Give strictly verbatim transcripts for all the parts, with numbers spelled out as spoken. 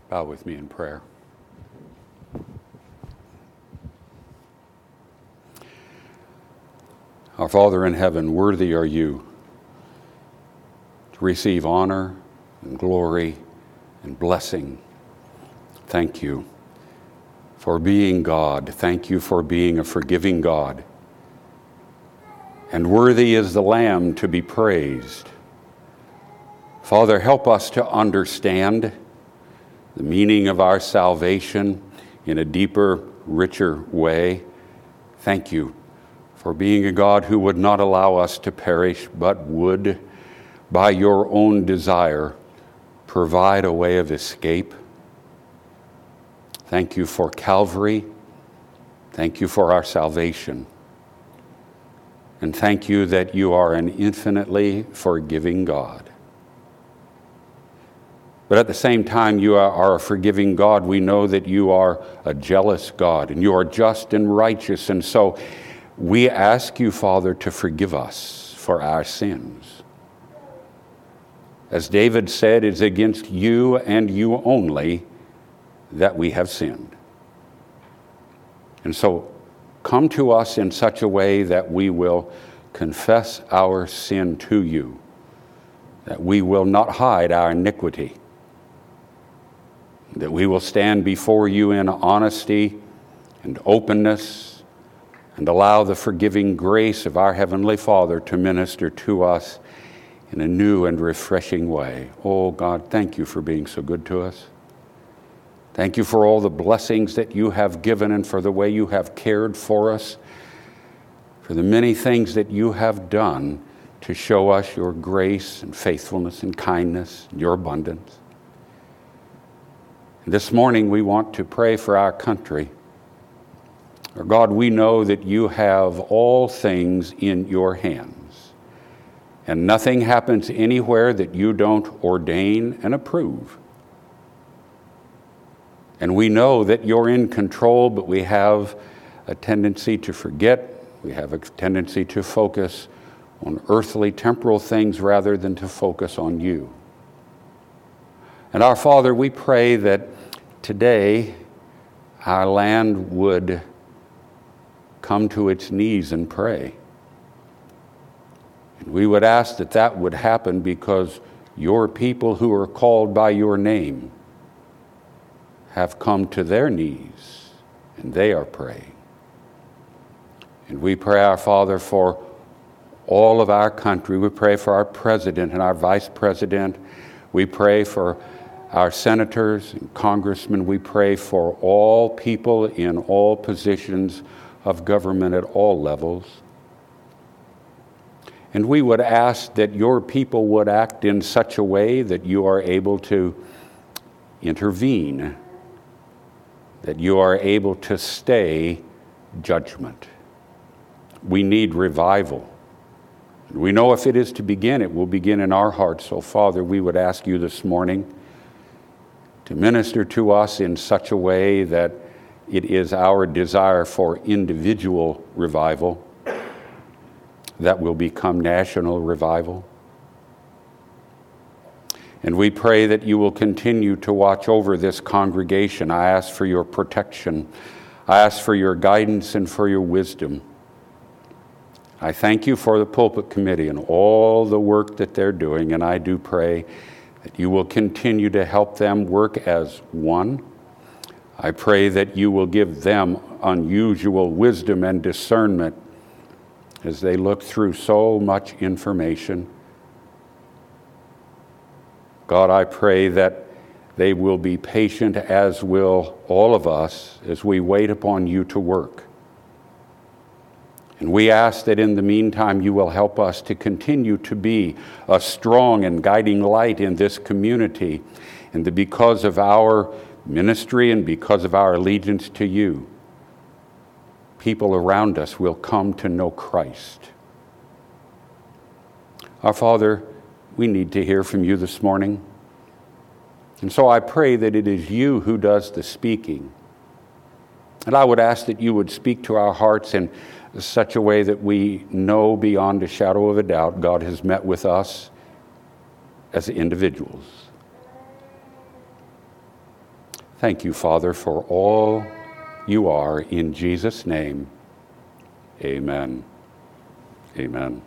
Bow with me in prayer. Our Father in heaven, worthy are you to receive honor and glory and blessing. Thank you for being God. Thank you for being a forgiving God. And worthy is the Lamb to be praised. Father, help us to understand the meaning of our salvation in a deeper, richer way. Thank you for being a God who would not allow us to perish, but would, by your own desire, provide a way of escape. Thank you for Calvary. Thank you for our salvation. And thank you that you are an infinitely forgiving God. But at the same time, you are a forgiving God. We know that you are a jealous God, and you are just and righteous. And so we ask you, Father, to forgive us for our sins. As David said, it's against you and you only that we have sinned. And so come to us in such a way that we will confess our sin to you, that we will not hide our iniquity, that we will stand before you in honesty and openness and allow the forgiving grace of our Heavenly Father to minister to us in a new and refreshing way. Oh God, thank you for being so good to us. Thank you for all the blessings that you have given and for the way you have cared for us, for the many things that you have done to show us your grace and faithfulness and kindness and your abundance. This morning we want to pray for our country. Our God, we know that you have all things in your hands, and nothing happens anywhere that you don't ordain and approve. And we know that you're in control, but we have a tendency to forget. We have a tendency to focus on earthly, temporal things rather than to focus on you. And our Father, we pray that today our land would come to its knees and pray. And we would ask that that would happen because your people who are called by your name have come to their knees and they are praying. And we pray, our Father, for all of our country. We pray for our president and our vice president. We pray for our senators and congressmen. We pray for all people in all positions of government at all levels. And we would ask that your people would act in such a way that you are able to intervene, that you are able to stay judgment. We need revival. We know if it is to begin, it will begin in our hearts. So, Father, we would ask you this morning to minister to us in such a way that it is our desire for individual revival that will become national revival. And we pray that you will continue to watch over this congregation. I ask for your protection. I ask for your guidance and for your wisdom. I thank you for the pulpit committee and all the work that they're doing, and I do pray that you will continue to help them work as one. I pray that you will give them unusual wisdom and discernment as they look through so much information. God, I pray that they will be patient, as will all of us, as we wait upon you to work. And we ask that in the meantime you will help us to continue to be a strong and guiding light in this community, and that because of our ministry and because of our allegiance to you, people around us will come to know Christ. Our Father, we need to hear from you this morning. And so I pray that it is you who does the speaking. And I would ask that you would speak to our hearts in such a way that we know beyond a shadow of a doubt God has met with us as individuals. Thank you, Father, for all you are. In Jesus' name, amen. Amen.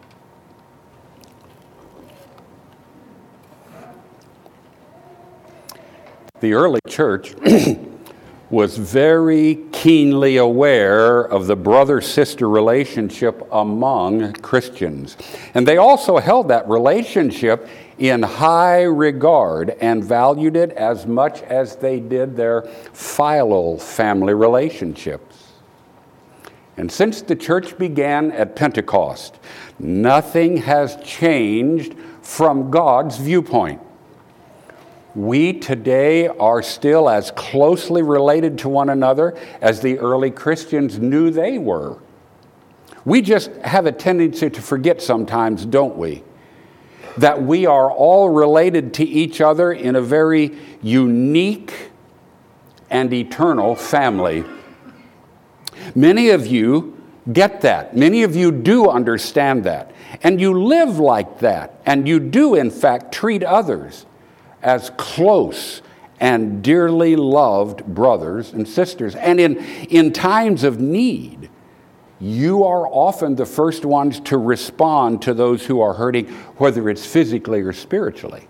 The early church was very keenly aware of the brother-sister relationship among Christians. And they also held that relationship in high regard and valued it as much as they did their philo family relationships. And since the church began at Pentecost, nothing has changed from God's viewpoint. We today are still as closely related to one another as the early Christians knew they were. We just have a tendency to forget sometimes, don't we? That we are all related to each other in a very unique and eternal family. Many of you get that. Many of you do understand that. And you live like that. And you do, in fact, treat others as close and dearly loved brothers and sisters. And in, in times of need, you are often the first ones to respond to those who are hurting, whether it's physically or spiritually.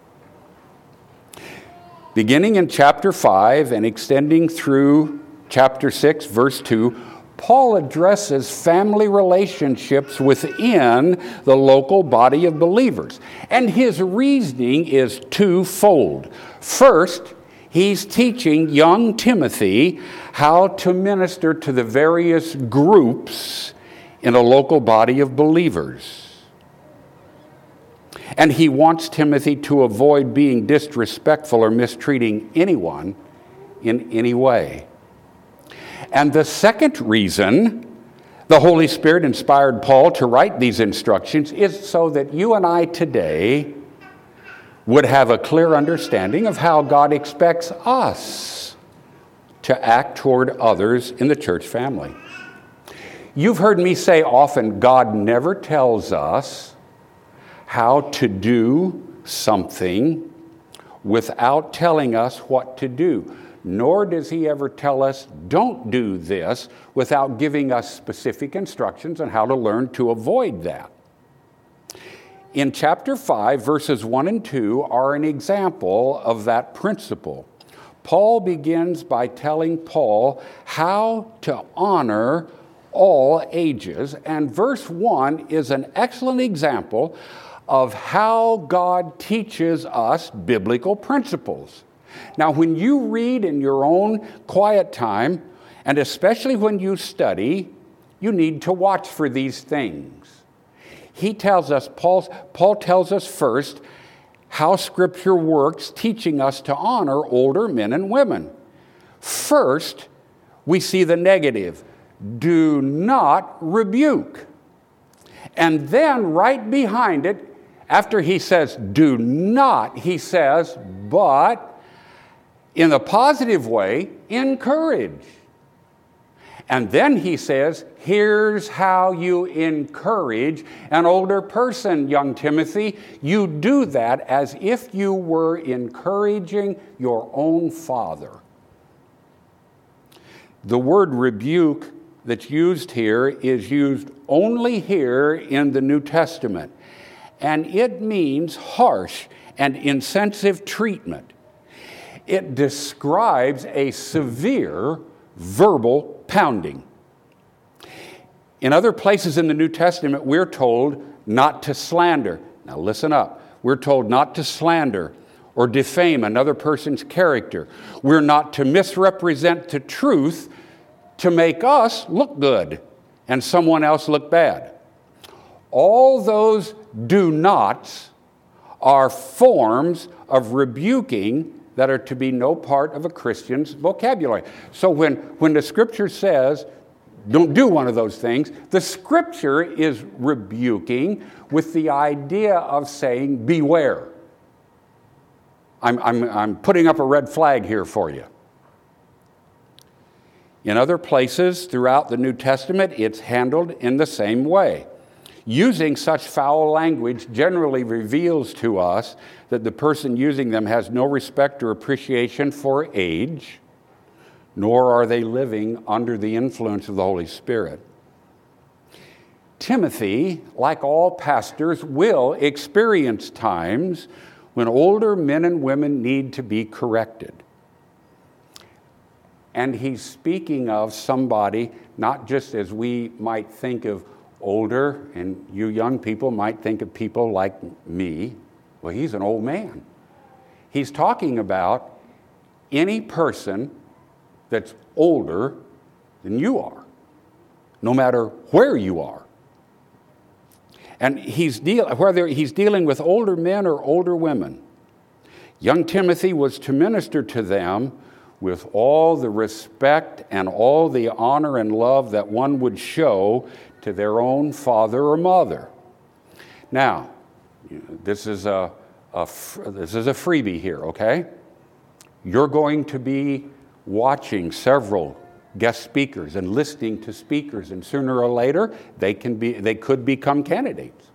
Beginning in chapter five and extending through chapter six, verse two, Paul addresses family relationships within the local body of believers. And his reasoning is twofold. First, he's teaching young Timothy how to minister to the various groups in a local body of believers. And he wants Timothy to avoid being disrespectful or mistreating anyone in any way. And the second reason the Holy Spirit inspired Paul to write these instructions is so that you and I today would have a clear understanding of how God expects us to act toward others in the church family. You've heard me say often, God never tells us how to do something without telling us what to do. Nor does he ever tell us, don't do this, without giving us specific instructions on how to learn to avoid that. In chapter five, verses one and two are an example of that principle. Paul begins by telling Paul how to honor all ages, and verse one is an excellent example of how God teaches us biblical principles. Now, when you read in your own quiet time, and especially when you study, you need to watch for these things. He tells us, Paul's, Paul tells us first how Scripture works, teaching us to honor older men and women. First, we see the negative. Do not rebuke. And then right behind it, after he says, do not, he says, but in a positive way, encourage. And then he says, here's how you encourage an older person, young Timothy. You do that as if you were encouraging your own father. The word rebuke that's used here is used only here in the New Testament. And it means harsh and insensitive treatment. It describes a severe verbal pounding. In other places in the New Testament, we're told not to slander. Now listen up. We're told not to slander or defame another person's character. We're not to misrepresent the truth to make us look good and someone else look bad. All those do nots are forms of rebuking that are to be no part of a Christian's vocabulary. So when, when the Scripture says, don't do one of those things, the Scripture is rebuking with the idea of saying, beware. I'm, I'm, I'm putting up a red flag here for you. In other places throughout the New Testament, it's handled in the same way. Using such foul language generally reveals to us that the person using them has no respect or appreciation for age, nor are they living under the influence of the Holy Spirit. Timothy, like all pastors, will experience times when older men and women need to be corrected. And he's speaking of somebody, not just as we might think of older, and you young people might think of people like me. Well, he's an old man. He's talking about any person that's older than you are, no matter where you are. And he's deal, whether he's dealing with older men or older women. Young Timothy was to minister to them with all the respect and all the honor and love that one would show to their own father or mother. Now, this is a, a this is a freebie here, okay? You're going to be watching several guest speakers and listening to speakers, and sooner or later they can be they could become candidates.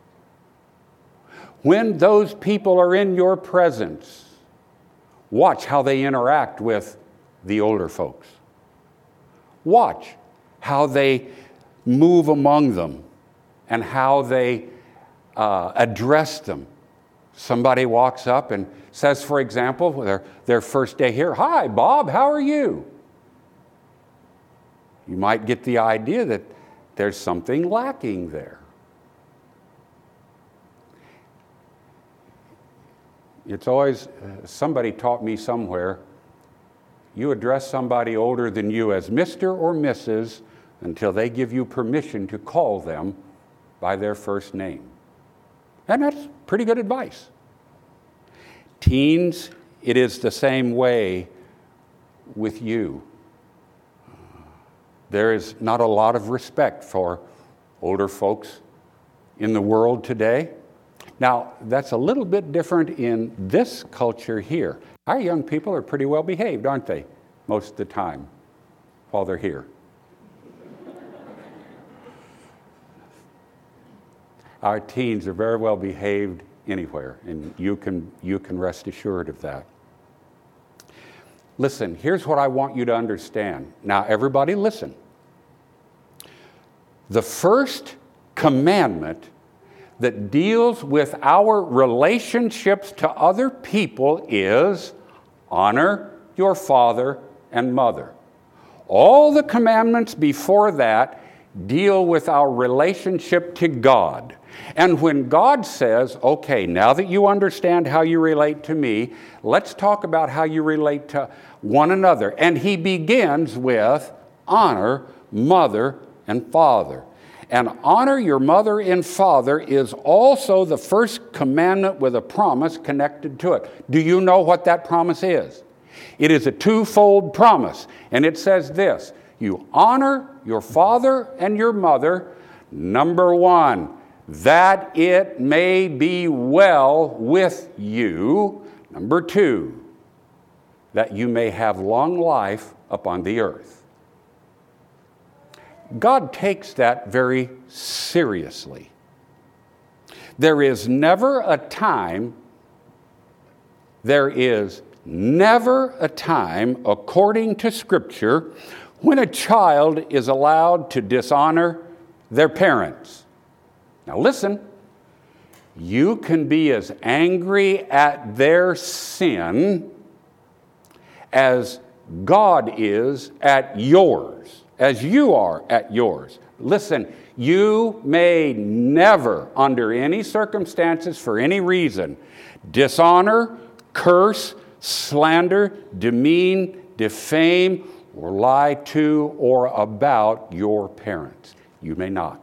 When those people are in your presence, watch how they interact with the older folks. Watch how they move among them and how they uh, address them. Somebody walks up and says, for example, their, their first day here, "Hi, Bob, how are you?" You might get the idea that there's something lacking there. It's always, uh, somebody taught me somewhere, you address somebody older than you as Mister or Missus until they give you permission to call them by their first name. And that's pretty good advice. Teens, it is the same way with you. There is not a lot of respect for older folks in the world today. Now, that's a little bit different in this culture here. Our young people are pretty well behaved, aren't they? Most of the time, while they're here. Our teens are very well behaved anywhere, and you can, you can rest assured of that. Listen, here's what I want you to understand. Now, everybody listen. The first commandment that deals with our relationships to other people is honor your father and mother. All the commandments before that deal with our relationship to God. And when God says, okay, now that you understand how you relate to me, let's talk about how you relate to one another. And he begins with honor mother and father. And honor your mother and father is also the first commandment with a promise connected to it. Do you know what that promise is? It is a twofold promise. And it says this: you honor your father and your mother, number one, that it may be well with you. Number two, that you may have long life upon the earth. God takes that very seriously. There is never a time, there is never a time, according to Scripture, when a child is allowed to dishonor their parents. Now listen, you can be as angry at their sin as God is at yours, as you are at yours. Listen, you may never, under any circumstances, for any reason, dishonor, curse, slander, demean, defame, or lie to or about your parents. You may not.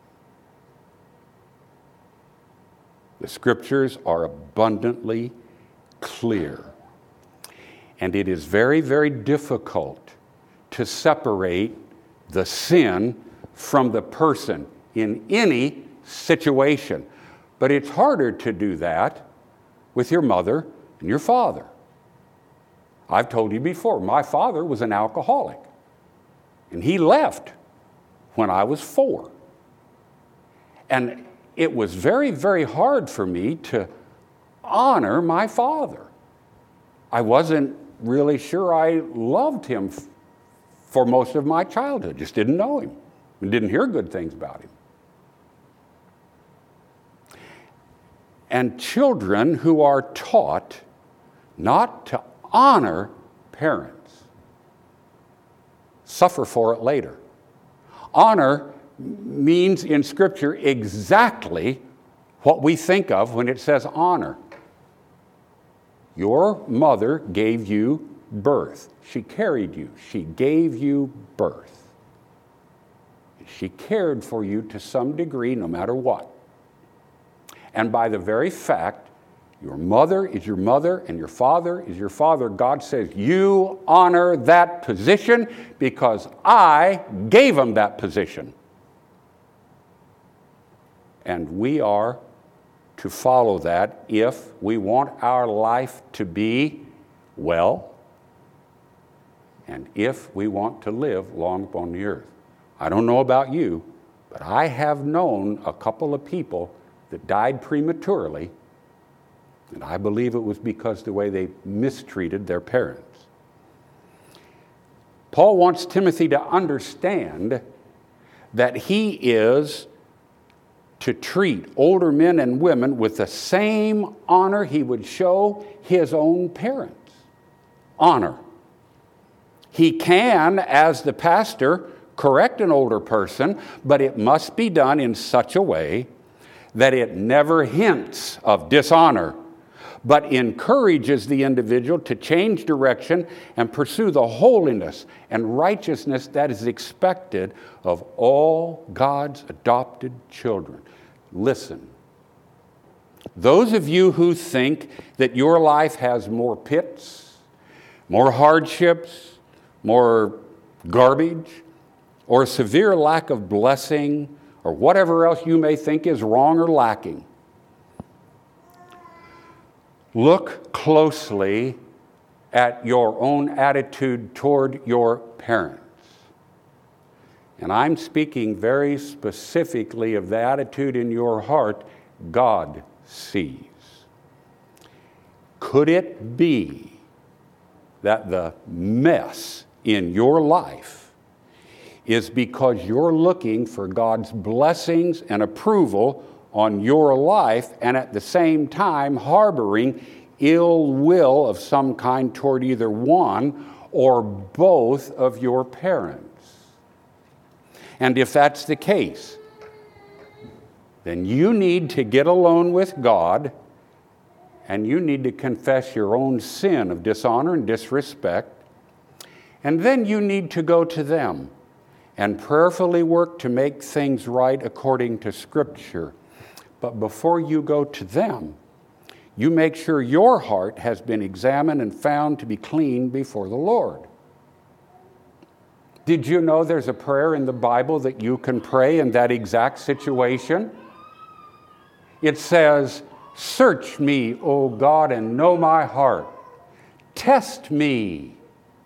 The Scriptures are abundantly clear. And it is very, very difficult to separate the sin from the person in any situation. But it's harder to do that with your mother and your father. I've told you before, my father was an alcoholic. And he left when I was four. And it was very, very hard for me to honor my father. I wasn't really sure I loved him f- for most of my childhood. Just didn't know him and didn't hear good things about him. And children who are taught not to honor parents suffer for it later. Honor means in Scripture exactly what we think of when it says honor. Your mother gave you birth. She carried you. She gave you birth. She cared for you to some degree, no matter what. And by the very fact, your mother is your mother and your father is your father, God says, you honor that position because I gave them that position. And we are to follow that if we want our life to be well and if we want to live long upon the earth. I don't know about you, but I have known a couple of people that died prematurely, and I believe it was because the way they mistreated their parents. Paul wants Timothy to understand that he is to treat older men and women with the same honor he would show his own parents. Honor. He can, as the pastor, correct an older person, but it must be done in such a way that it never hints of dishonor, but encourages the individual to change direction and pursue the holiness and righteousness that is expected of all God's adopted children. Listen, those of you who think that your life has more pits, more hardships, more garbage, or a severe lack of blessing, or whatever else you may think is wrong or lacking, look closely at your own attitude toward your parents. And I'm speaking very specifically of the attitude in your heart God sees. Could it be that the mess in your life is because you're looking for God's blessings and approval on your life and at the same time harboring ill will of some kind toward either one or both of your parents? And if that's the case, then you need to get alone with God and you need to confess your own sin of dishonor and disrespect. And then you need to go to them and prayerfully work to make things right according to Scripture. But before you go to them, you make sure your heart has been examined and found to be clean before the Lord. Did you know there's a prayer in the Bible that you can pray in that exact situation? It says, "Search me, O God, and know my heart. Test me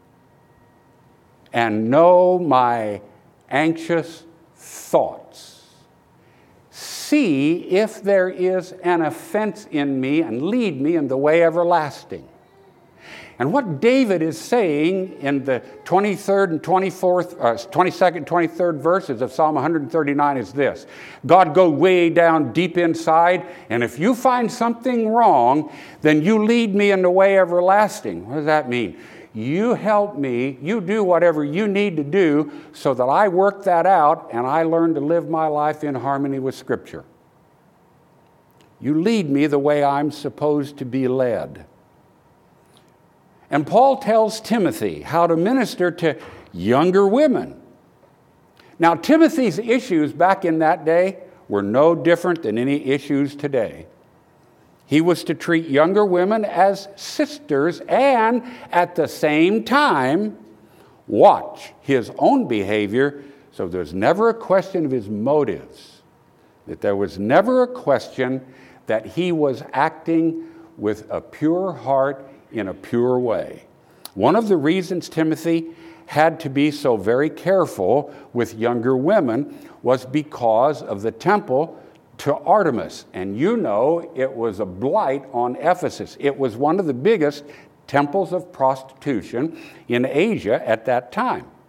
and know my anxious thoughts. See if there is an offense in me and lead me in the way everlasting." And what David is saying in the twenty-third and twenty-fourth, uh, twenty-second, twenty-third verses of Psalm one thirty-nine is this: God, go way down deep inside, and if you find something wrong, then you lead me in the way everlasting. What does that mean? You help me, you do whatever you need to do so that I work that out and I learn to live my life in harmony with Scripture. You lead me the way I'm supposed to be led. And Paul tells Timothy how to minister to younger women. Now, Timothy's issues back in that day were no different than any issues today. He was to treat younger women as sisters and at the same time watch his own behavior so there's never a question of his motives, that there was never a question that he was acting with a pure heart in a pure way. One of the reasons Timothy had to be so very careful with younger women was because of the temple to Artemis. And you know it was a blight on Ephesus. It was one of the biggest temples of prostitution in Asia at that time.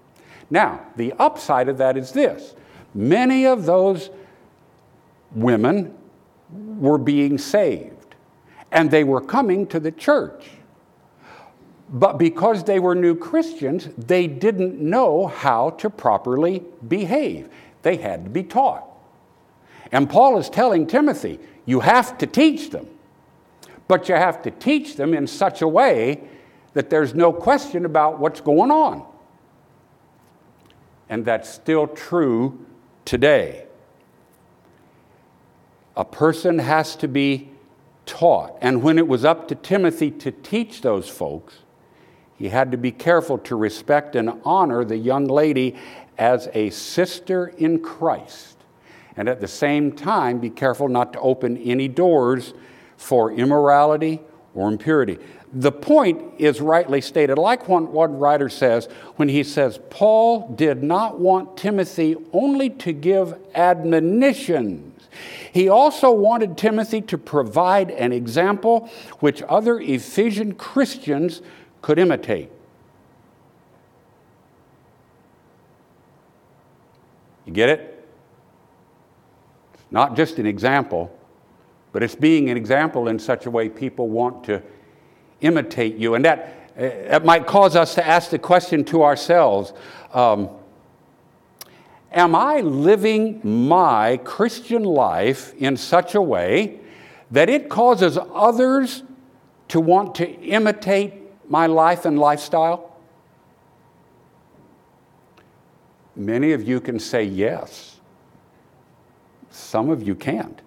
Now, the upside of that is this. Many of those women were being saved, and they were coming to the church. But because they were new Christians, they didn't know how to properly behave. They had to be taught. And Paul is telling Timothy, you have to teach them. But you have to teach them in such a way that there's no question about what's going on. And that's still true today. A person has to be taught. And when it was up to Timothy to teach those folks, he had to be careful to respect and honor the young lady as a sister in Christ. And at the same time, be careful not to open any doors for immorality or impurity. The point is rightly stated, like one, one writer says, when he says, Paul did not want Timothy only to give admonitions. He also wanted Timothy to provide an example which other Ephesian Christians could imitate. You get it? It's not just an example, but it's being an example in such a way people want to imitate you. And that, uh, that might cause us to ask the question to ourselves, um, am I living my Christian life in such a way that it causes others to want to imitate my life and lifestyle? Many of you can say yes. Some of you can't.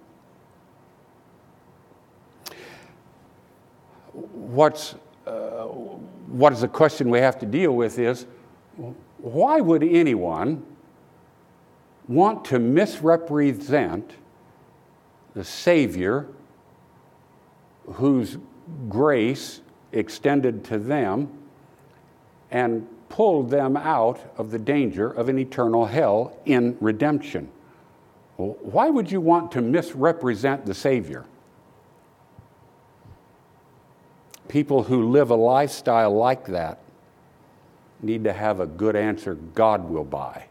What's, uh, what is the question we have to deal with is, why would anyone want to misrepresent the Savior whose grace extended to them and pulled them out of the danger of an eternal hell in redemption? Well, why would you want to misrepresent the Savior? People who live a lifestyle like that need to have a good answer God will buy.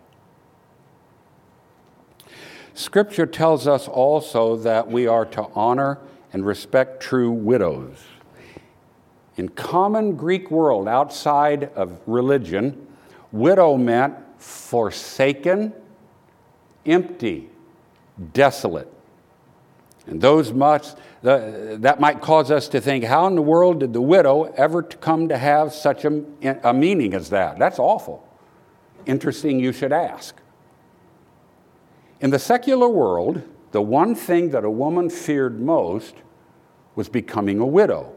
Scripture tells us also that we are to honor and respect true widows. In common Greek world, outside of religion, widow meant forsaken, empty, desolate. And those must, uh, that might cause us to think, how in the world did the widow ever come to have such a, a meaning as that? That's awful. Interesting you should ask. In the secular world, the one thing that a woman feared most was becoming a widow.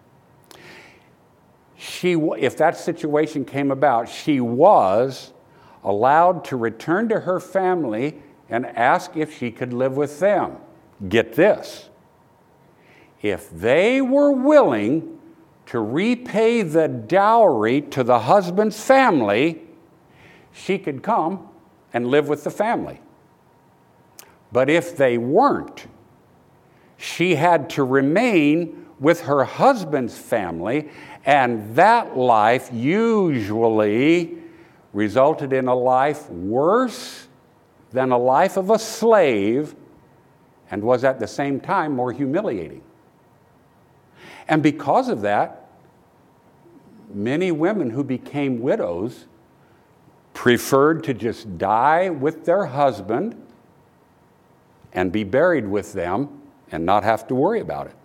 She, if that situation came about, she was allowed to return to her family and ask if she could live with them. Get this. If they were willing to repay the dowry to the husband's family, she could come and live with the family. But if they weren't, she had to remain with her husband's family, and that life usually resulted in a life worse than a life of a slave, and was at the same time more humiliating. And because of that, many women who became widows preferred to just die with their husband and be buried with them and not have to worry about it.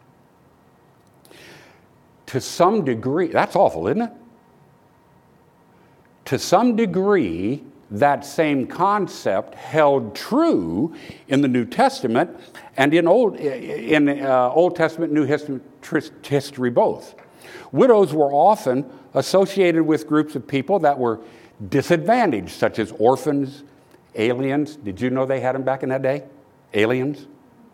To some degree, that's awful, isn't it? To some degree, that same concept held true in the New Testament and in Old, in, uh, Old Testament, New history both. Widows were often associated with groups of people that were disadvantaged, such as orphans, aliens. Did you know they had them back in that day? Aliens?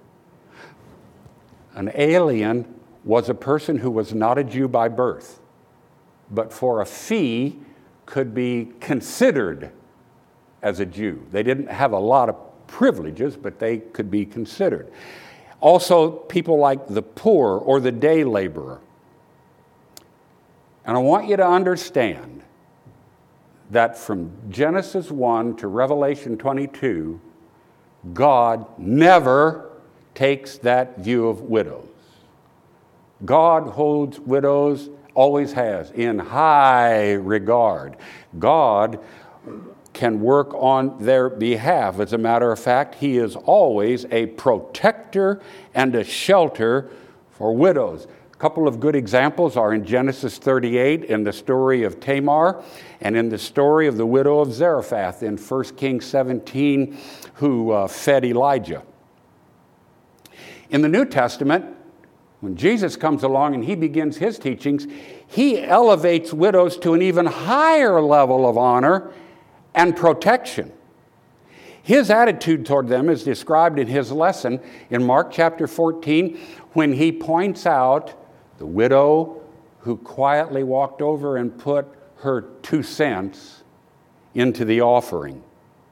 An alien was a person who was not a Jew by birth, but for a fee could be considered as a Jew. They didn't have a lot of privileges, but they could be considered. Also, people like the poor or the day laborer. And I want you to understand that from Genesis one to Revelation twenty-two, God never takes that view of widows. God holds widows, always has, in high regard. God can work on their behalf. As a matter of fact, he is always a protector and a shelter for widows. A couple of good examples are in Genesis thirty-eight, in the story of Tamar, and in the story of the widow of Zarephath in First Kings seventeen, who uh, fed Elijah. In the New Testament, when Jesus comes along and he begins his teachings, he elevates widows to an even higher level of honor and protection. His attitude toward them is described in his lesson in Mark chapter fourteen, when he points out the widow who quietly walked over and put her two cents into the offering.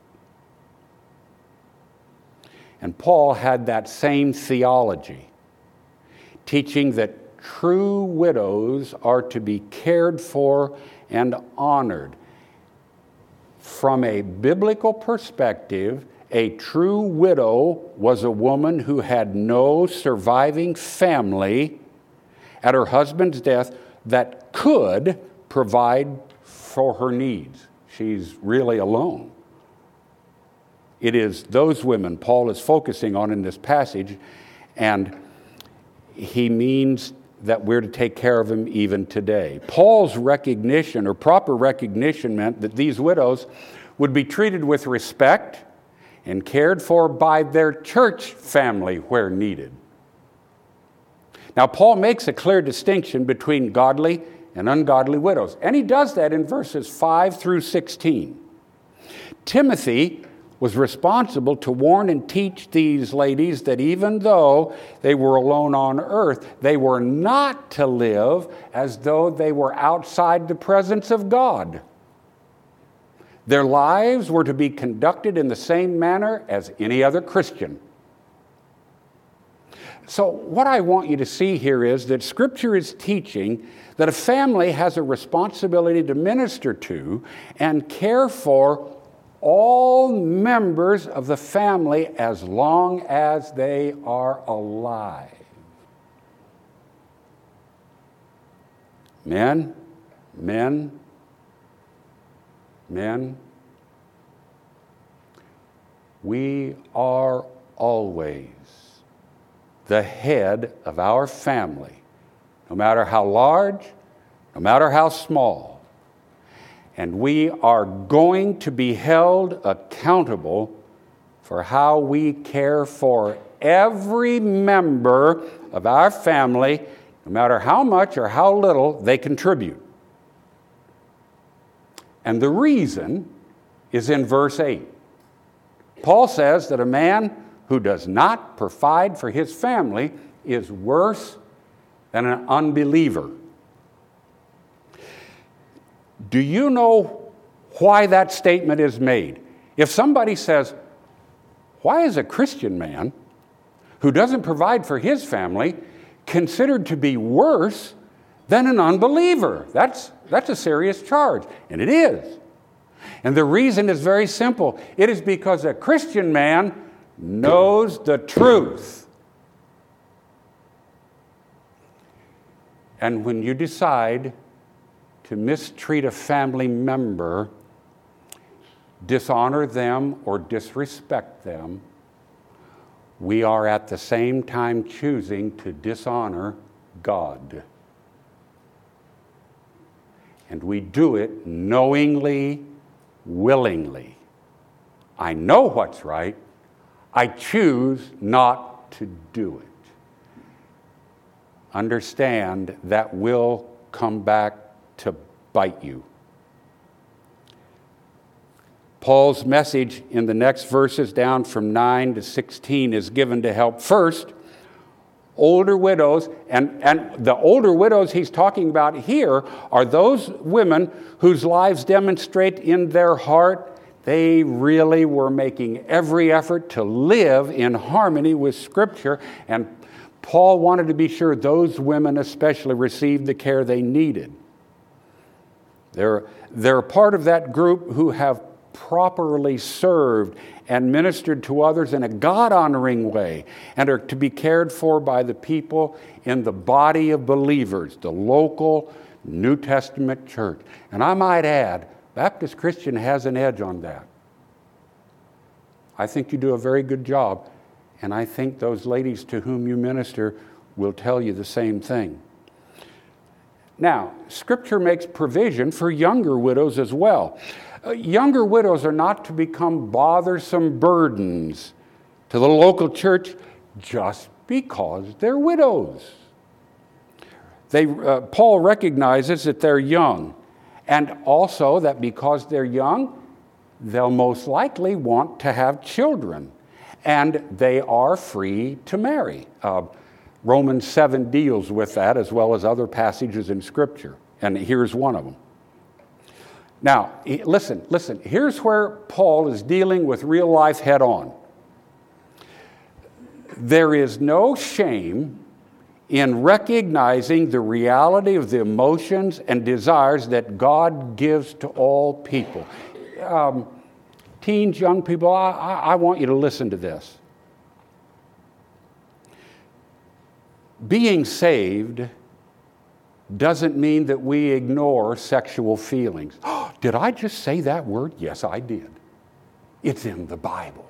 And Paul had that same theology, teaching that true widows are to be cared for and honored. From a biblical perspective, a true widow was a woman who had no surviving family at her husband's death that could provide for her needs. She's really alone. It is those women Paul is focusing on in this passage, and he means that we're to take care of them even today. Paul's recognition, or proper recognition, meant that these widows would be treated with respect and cared for by their church family where needed. Now, Paul makes a clear distinction between godly and ungodly widows, and he does that in verses five through sixteen. Timothy was responsible to warn and teach these ladies that even though they were alone on earth, they were not to live as though they were outside the presence of God. Their lives were to be conducted in the same manner as any other Christian. So what I want you to see here is that Scripture is teaching that a family has a responsibility to minister to and care for all members of the family as long as they are alive. Men, men, men, we are always the head of our family, no matter how large, no matter how small. And we are going to be held accountable for how we care for every member of our family, no matter how much or how little they contribute. And the reason is in verse eight. Paul says that a man who does not provide for his family is worse than an unbeliever. Do you know why that statement is made? If somebody says, why is a Christian man who doesn't provide for his family considered to be worse than an unbeliever? That's, that's a serious charge, and it is. And the reason is very simple. It is because a Christian man knows the truth. And when you decide to mistreat a family member, dishonor them, or disrespect them, we are at the same time choosing to dishonor God. And we do it knowingly, willingly. I know what's right. I choose not to do it. Understand that will come back to bite you. Paul's message in the next verses down from nine to sixteen is given to help first older widows, and, and the older widows he's talking about here are those women whose lives demonstrate in their heart they really were making every effort to live in harmony with Scripture, and Paul wanted to be sure those women especially received the care they needed. They're, they're part of that group who have properly served and ministered to others in a God-honoring way and are to be cared for by the people in the body of believers, the local New Testament church. And I might add, Baptist Christian has an edge on that. I think you do a very good job, and I think those ladies to whom you minister will tell you the same thing. Now, Scripture makes provision for younger widows as well. Uh, younger widows are not to become bothersome burdens to the local church just because they're widows. They, uh, Paul recognizes that they're young, and also that because they're young, they'll most likely want to have children, and they are free to marry. Uh, Romans seven deals with that as well as other passages in Scripture, and here's one of them. Now, listen, listen, here's where Paul is dealing with real life head on. There is no shame in recognizing the reality of the emotions and desires that God gives to all people. Um, teens, young people, I, I want you to listen to this. Being saved doesn't mean that we ignore sexual feelings. Oh, did I just say that word? Yes, I did. It's in the Bible.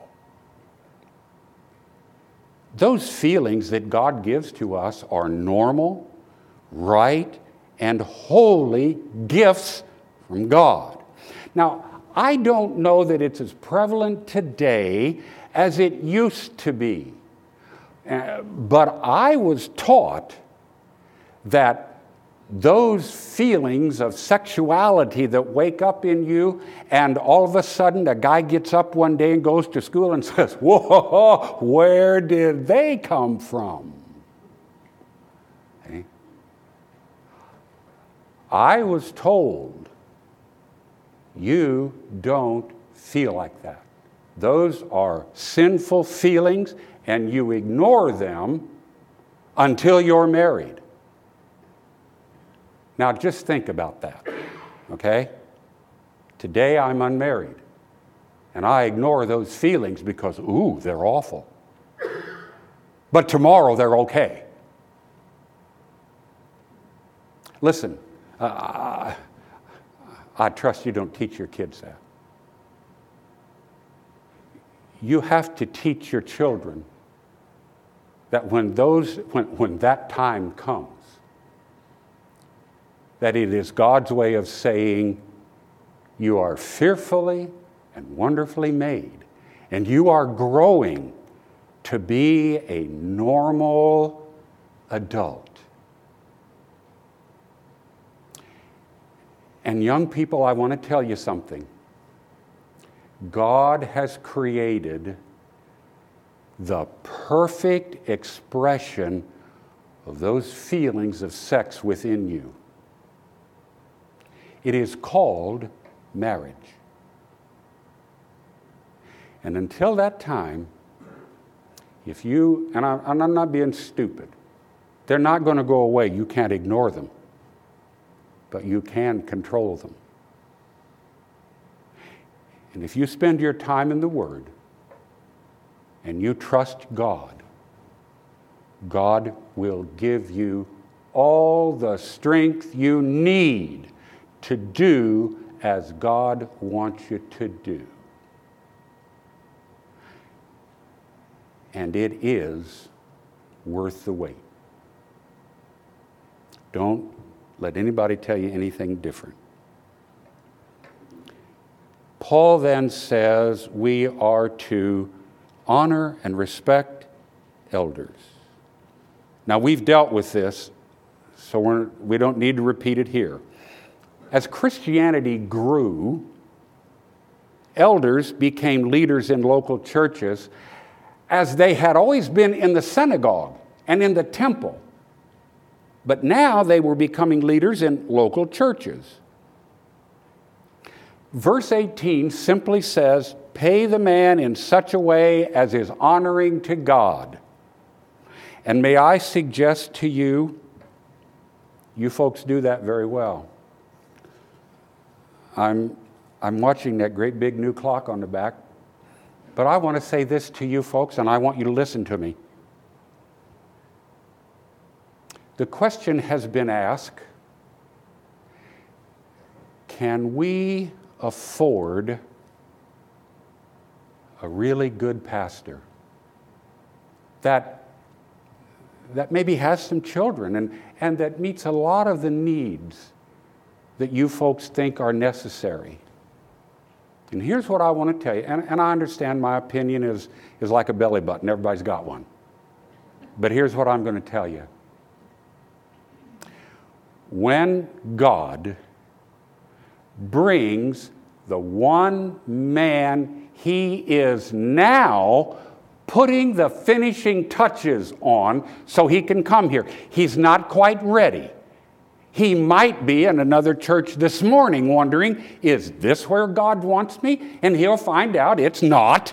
Those feelings that God gives to us are normal, right, and holy gifts from God. Now, I don't know that it's as prevalent today as it used to be. Uh, but I was taught that those feelings of sexuality that wake up in you, and all of a sudden a guy gets up one day and goes to school and says, whoa, where did they come from? Okay. I was told, you don't feel like that. Those are sinful feelings, and you ignore them until you're married. Now, just think about that, okay? Today, I'm unmarried, and I ignore those feelings because, ooh, they're awful. But tomorrow, they're okay. Listen, uh, I trust you don't teach your kids that. You have to teach your children that when those, when, when that time comes, that it is God's way of saying, you are fearfully and wonderfully made, and you are growing to be a normal adult. And young people, I want to tell you something. God has created the perfect expression of those feelings of sex within you. It is called marriage. And until that time, if you, and, I, and I'm not being stupid, they're not going to go away. You can't ignore them, but you can control them. And if you spend your time in the Word and you trust God, God will give you all the strength you need to do as God wants you to do. And it is worth the wait. Don't let anybody tell you anything different. Paul then says we are to honor and respect elders. Now, we've dealt with this, so we're, we don't need to repeat it here. As Christianity grew, elders became leaders in local churches as they had always been in the synagogue and in the temple. But now they were becoming leaders in local churches. Verse eighteen simply says, pay the man in such a way as is honoring to God. And may I suggest to you, you folks do that very well. I'm, I'm watching that great big new clock on the back, but I want to say this to you folks, and I want you to listen to me. The question has been asked, can we afford a really good pastor that, that maybe has some children and, and that meets a lot of the needs that you folks think are necessary? And here's what I want to tell you, and, and I understand my opinion is, is like a belly button. Everybody's got one. But here's what I'm going to tell you. When God brings the one man he is now putting the finishing touches on so he can come here, he's not quite ready. He might be in another church this morning wondering, is this where God wants me? And he'll find out it's not.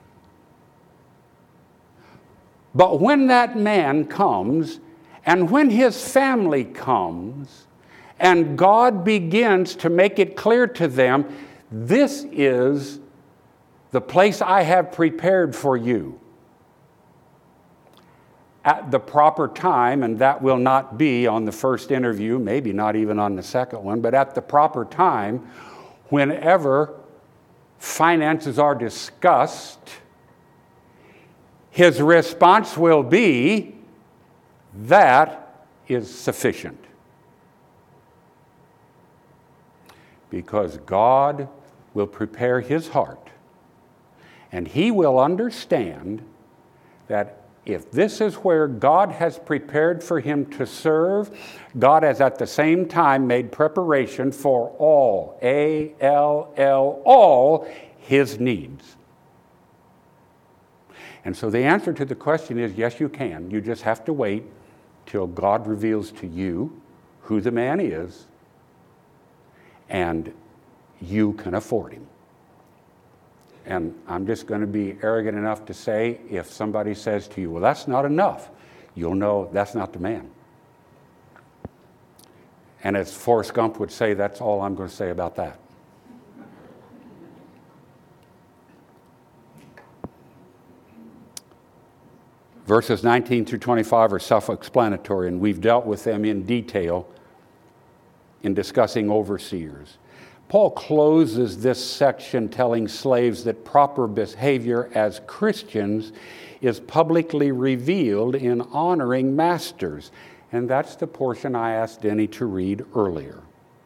But when that man comes, and when his family comes, and God begins to make it clear to them, this is the place I have prepared for you. At the proper time, and that will not be on the first interview, maybe not even on the second one, but at the proper time, whenever finances are discussed, his response will be, that is sufficient. Because God will prepare his heart, and he will understand that if this is where God has prepared for him to serve, God has at the same time made preparation for all, A L L, all his needs. And so the answer to the question is, yes, you can. You just have to wait till God reveals to you who the man is, and you can afford him. And I'm just going to be arrogant enough to say, if somebody says to you, well, that's not enough, you'll know that's not the man. And as Forrest Gump would say, that's all I'm going to say about that. Verses nineteen through twenty-five are self-explanatory, and we've dealt with them in detail in discussing overseers. Paul closes this section telling slaves that proper behavior as Christians is publicly revealed in honoring masters. And that's the portion I asked Denny to read earlier.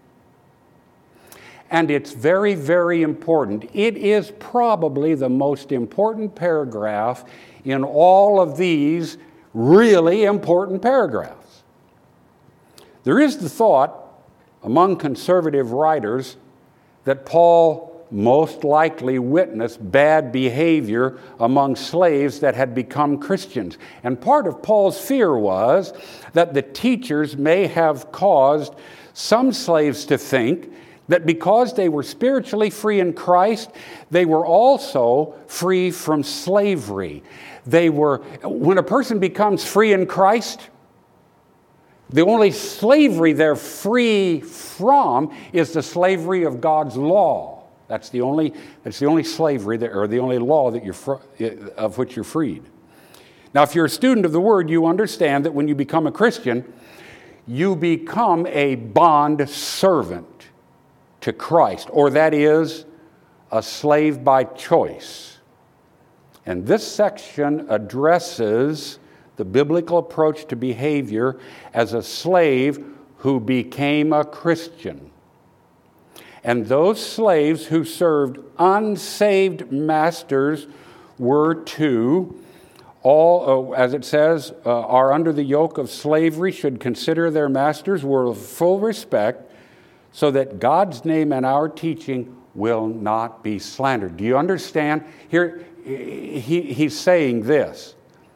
And it's very, very important. It is probably the most important paragraph in all of these really important paragraphs. There is the thought among conservative writers that Paul most likely witnessed bad behavior among slaves that had become Christians. And part of Paul's fear was that the teachers may have caused some slaves to think that because they were spiritually free in Christ, they were also free from slavery. They were, when a person becomes free in Christ, the only slavery they're free from is the slavery of God's law. That's the only, that's the only slavery that, or the only law that you're fr- of which you're freed. Now, if you're a student of the Word, you understand that when you become a Christian, you become a bond servant to Christ, or that is, a slave by choice. And this section addresses the biblical approach to behavior as a slave who became a Christian. And those slaves who served unsaved masters were to, all, uh, as it says, uh, are under the yoke of slavery, should consider their masters with full respect, so that God's name and our teaching will not be slandered. Do you understand? Here, he, he's saying this.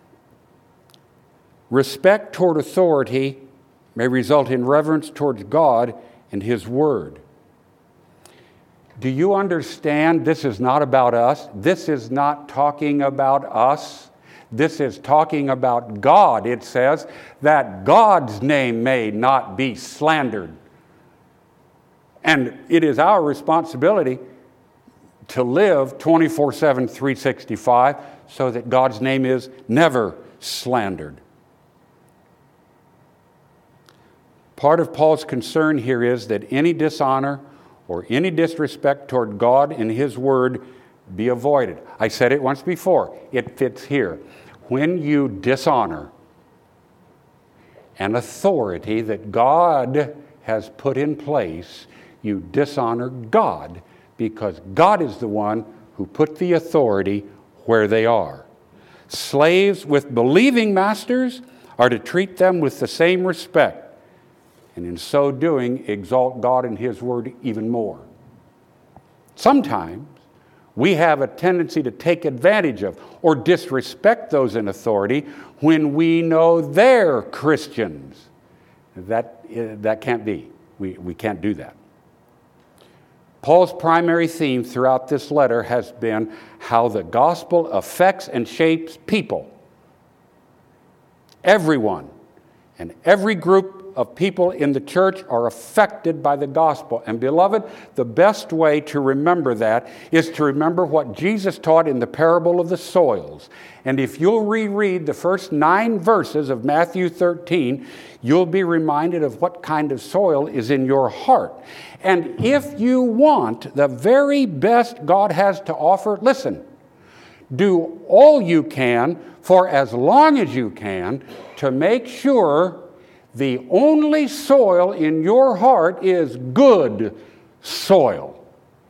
Respect toward authority may result in reverence towards God and His Word. Do you understand this is not about us? This is not talking about us. This is talking about God. It says that God's name may not be slandered. And it is our responsibility to live twenty-four seven, three sixty-five so that God's name is never slandered. Part of Paul's concern here is that any dishonor or any disrespect toward God and His Word be avoided. I said it once before. It fits here. When you dishonor an authority that God has put in place, you dishonor God, because God is the one who put the authority where they are. Slaves with believing masters are to treat them with the same respect, and in so doing, exalt God and His Word even more. Sometimes we have a tendency to take advantage of or disrespect those in authority when we know they're Christians. That, that can't be. We, we can't do that. Paul's primary theme throughout this letter has been how the gospel affects and shapes people. Everyone and every group of people in the church are affected by the gospel. And beloved, the best way to remember that is to remember what Jesus taught in the parable of the soils. And if you'll reread the first nine verses of Matthew thirteen, you'll be reminded of what kind of soil is in your heart. And if you want the very best God has to offer, listen, do all you can for as long as you can to make sure the only soil in your heart is good soil.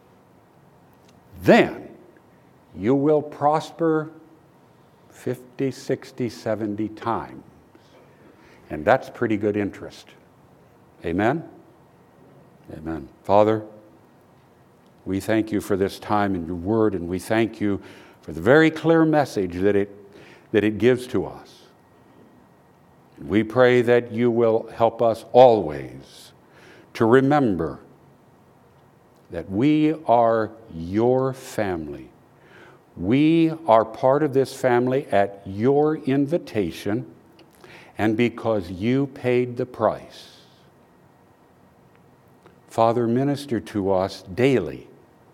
Then you will prosper fifty, sixty, seventy times. And that's pretty good interest. Amen? Amen. Father, we thank you for this time in your word, and we thank you for the very clear message that it, that it gives to us. We pray that you will help us always to remember that we are your family. We are part of this family at your invitation and because you paid the price. Father, minister to us daily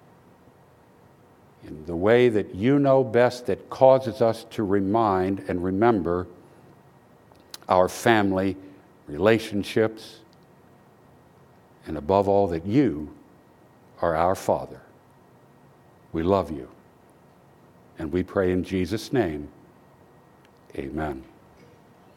in the way that you know best, that causes us to remind and remember our family relationships, and above all, that you are our Father. We love you, and we pray in Jesus' name, amen.